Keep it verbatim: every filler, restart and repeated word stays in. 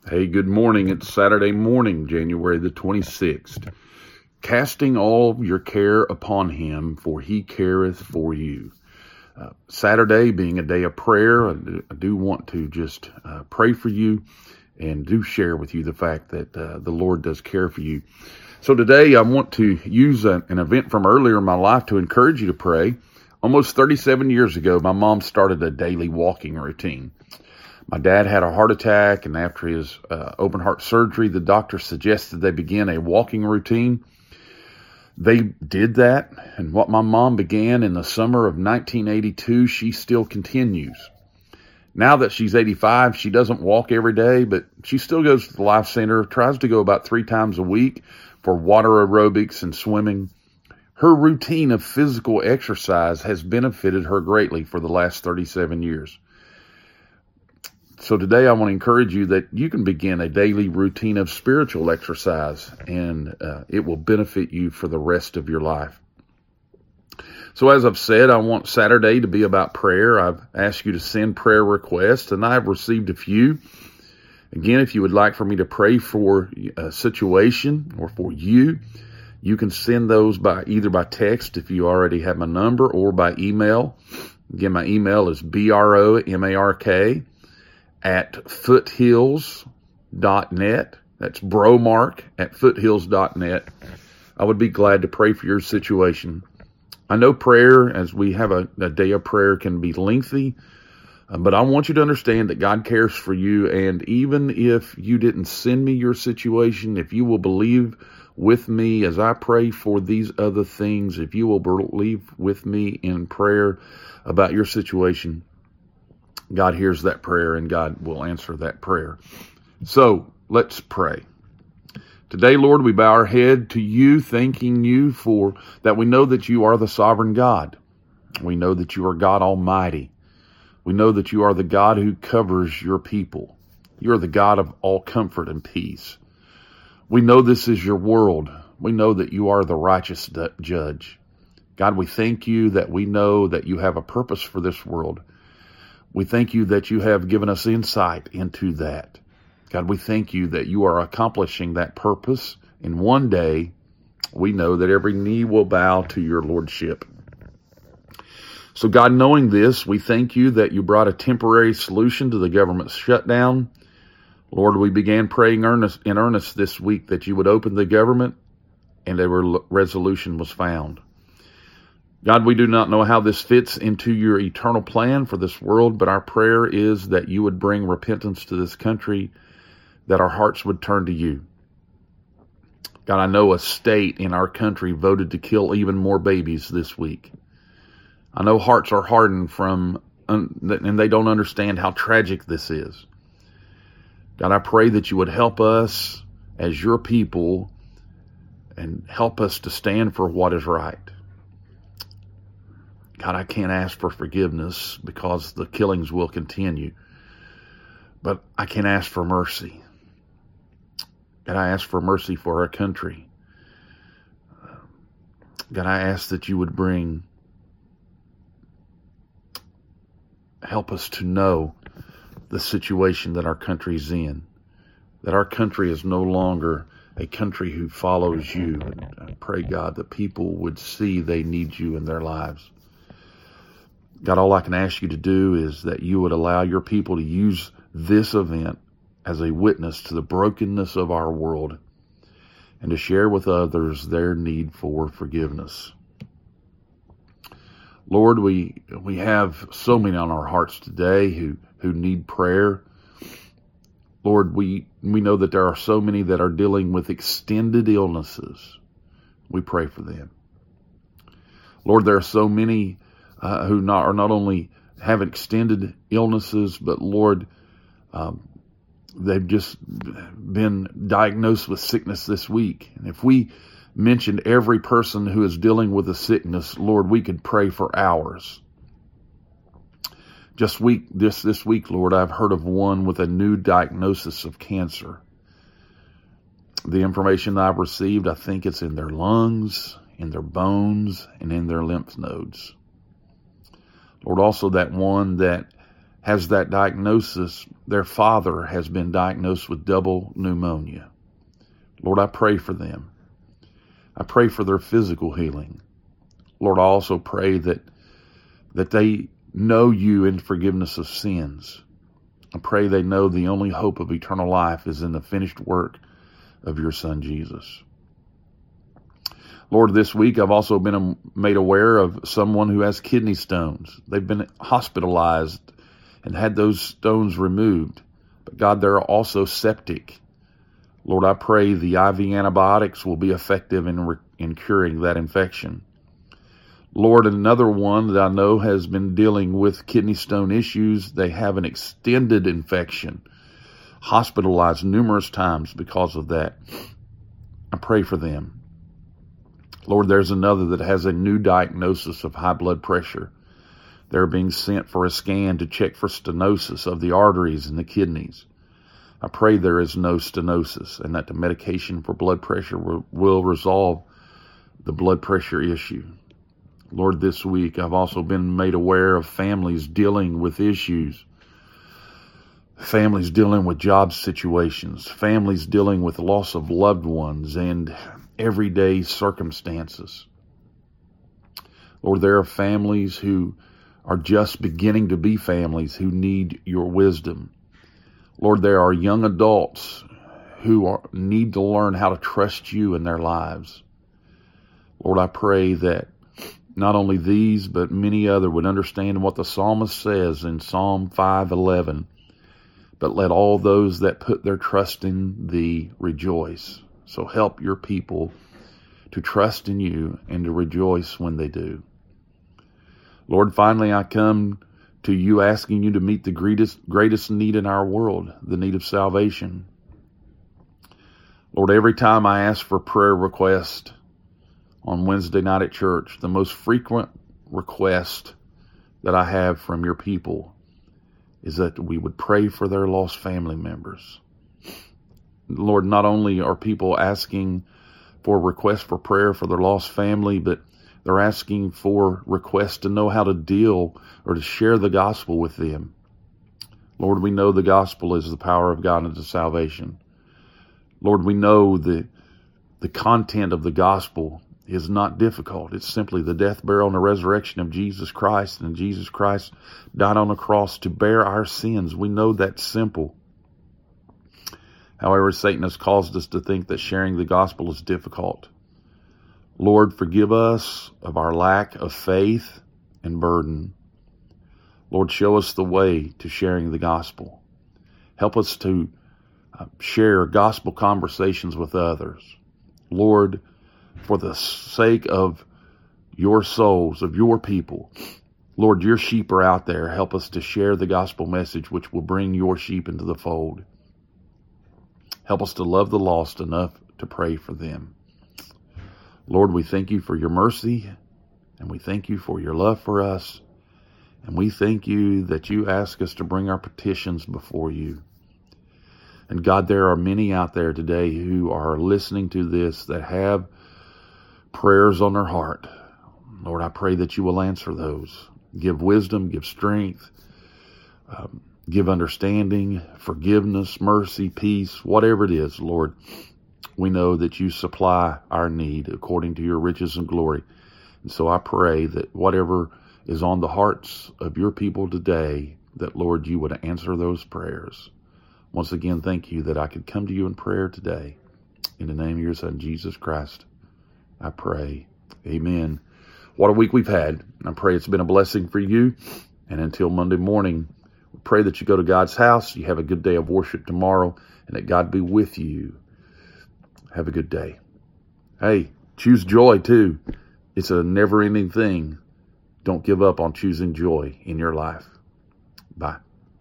Hey, good morning. It's Saturday morning, January the twenty-sixth. Casting all your care upon him, for he careth for you. Uh, Saturday being a day of prayer, I do, I do want to just uh, pray for you and do share with you the fact that uh, the Lord does care for you. So today I want to use a, an event from earlier in my life to encourage you to pray. Almost thirty-seven years ago, my mom started a daily walking routine. My dad had a heart attack, and after his uh, open heart surgery, the doctor suggested they begin a walking routine. They did that, and what my mom began in the summer of nineteen eighty-two, she still continues. Now that she's eighty-five, she doesn't walk every day, but she still goes to the Life Center, tries to go about three times a week for water aerobics and swimming. Her routine of physical exercise has benefited her greatly for the last thirty-seven years. So today I want to encourage you that you can begin a daily routine of spiritual exercise, and uh, it will benefit you for the rest of your life. So as I've said, I want Saturday to be about prayer. I've asked you to send prayer requests, and I've received a few. Again, if you would like for me to pray for a situation or for you, you can send those by either by text if you already have my number, or by email. Again, my email is B R O M A R K at foothills dot net. That's bromark at foothills dot net. I would be glad to pray for your situation. I know prayer, as we have a, a day of prayer, can be lengthy, uh, but I want you to understand that God cares for you, and even if you didn't send me your situation, if you will believe with me as I pray for these other things, if you will believe with me in prayer about your situation, God hears that prayer, and God will answer that prayer. So let's pray. Today, Lord, we bow our head to you, thanking you for that we know that you are the sovereign God. We know that you are God Almighty. We know that you are the God who covers your people. You are the God of all comfort and peace. We know this is your world. We know that you are the righteous judge. God, we thank you that we know that you have a purpose for this world. We thank you that you have given us insight into that. God, we thank you that you are accomplishing that purpose. And one day, we know that every knee will bow to your lordship. So God, knowing this, we thank you that you brought a temporary solution to the government shutdown. Lord, we began praying earnest, in earnest this week that you would open the government, and a re- resolution was found. God, we do not know how this fits into your eternal plan for this world, but our prayer is that you would bring repentance to this country, that our hearts would turn to you. God, I know a state in our country voted to kill even more babies this week. I know hearts are hardened from, and they don't understand how tragic this is. God, I pray that you would help us as your people and help us to stand for what is right. God, I can't ask for forgiveness because the killings will continue, but I can ask for mercy. God, I ask for mercy for our country. God, I ask that you would bring, help us to know the situation that our country's in, that our country is no longer a country who follows you. And I pray, God, that people would see they need you in their lives. God, all I can ask you to do is that you would allow your people to use this event as a witness to the brokenness of our world and to share with others their need for forgiveness. Lord, we we have so many on our hearts today who, who need prayer. Lord, we, we know that there are so many that are dealing with extended illnesses. We pray for them. Lord, there are so many Uh, who not, are not only have extended illnesses, but Lord, um, they've just been diagnosed with sickness this week. And if we mentioned every person who is dealing with a sickness, Lord, we could pray for hours. Just week, this, this week, Lord, I've heard of one with a new diagnosis of cancer. The information I've received, I think it's in their lungs, in their bones, and in their lymph nodes. Lord, also that one that has that diagnosis, their father has been diagnosed with double pneumonia. Lord, I pray for them. I pray for their physical healing. Lord, I also pray that, that they know you in forgiveness of sins. I pray they know the only hope of eternal life is in the finished work of your Son, Jesus. Lord, this week I've also been made aware of someone who has kidney stones. They've been hospitalized and had those stones removed. But God, they're also septic. Lord, I pray the I V antibiotics will be effective in, re- in curing that infection. Lord, another one that I know has been dealing with kidney stone issues, they have an extended infection, hospitalized numerous times because of that. I pray for them. Lord, there's another that has a new diagnosis of high blood pressure. They're being sent for a scan to check for stenosis of the arteries and the kidneys. I pray there is no stenosis and that the medication for blood pressure will, will resolve the blood pressure issue. Lord, this week I've also been made aware of families dealing with issues, families dealing with job situations, families dealing with loss of loved ones and everyday circumstances. Lord, there are families who are just beginning to be families who need your wisdom. Lord, there are young adults who are, need to learn how to trust you in their lives. Lord, I pray that not only these, but many other would understand what the psalmist says in Psalm five eleven. But let all those that put their trust in thee rejoice. So help your people to trust in you and to rejoice when they do. Lord, finally I come to you asking you to meet the greatest, greatest need in our world, the need of salvation. Lord, every time I ask for prayer request on Wednesday night at church, the most frequent request that I have from your people is that we would pray for their lost family members. Lord, not only are people asking for requests for prayer for their lost family, but they're asking for requests to know how to deal or to share the gospel with them. Lord, we know the gospel is the power of God unto salvation. Lord, we know the, the content of the gospel is not difficult. It's simply the death, burial, and the resurrection of Jesus Christ. And Jesus Christ died on the cross to bear our sins. We know that's simple. However, Satan has caused us to think that sharing the gospel is difficult. Lord, forgive us of our lack of faith and burden. Lord, show us the way to sharing the gospel. Help us to uh, share gospel conversations with others. Lord, for the sake of your souls, of your people, Lord, your sheep are out there. Help us to share the gospel message which will bring your sheep into the fold. Help us to love the lost enough to pray for them. Lord, we thank you for your mercy, and we thank you for your love for us, and we thank you that you ask us to bring our petitions before you. And God, there are many out there today who are listening to this that have prayers on their heart. Lord, I pray that you will answer those. Give wisdom, give strength, um, give understanding, forgiveness, mercy, peace, whatever it is, Lord. We know that you supply our need according to your riches and glory. And so I pray that whatever is on the hearts of your people today, that, Lord, you would answer those prayers. Once again, thank you that I could come to you in prayer today. In the name of your Son, Jesus Christ, I pray. Amen. What a week we've had. I pray it's been a blessing for you. And until Monday morning, we pray that you go to God's house. You have a good day of worship tomorrow, and that God be with you. Have a good day. Hey, choose joy too. It's a never-ending thing. Don't give up on choosing joy in your life. Bye.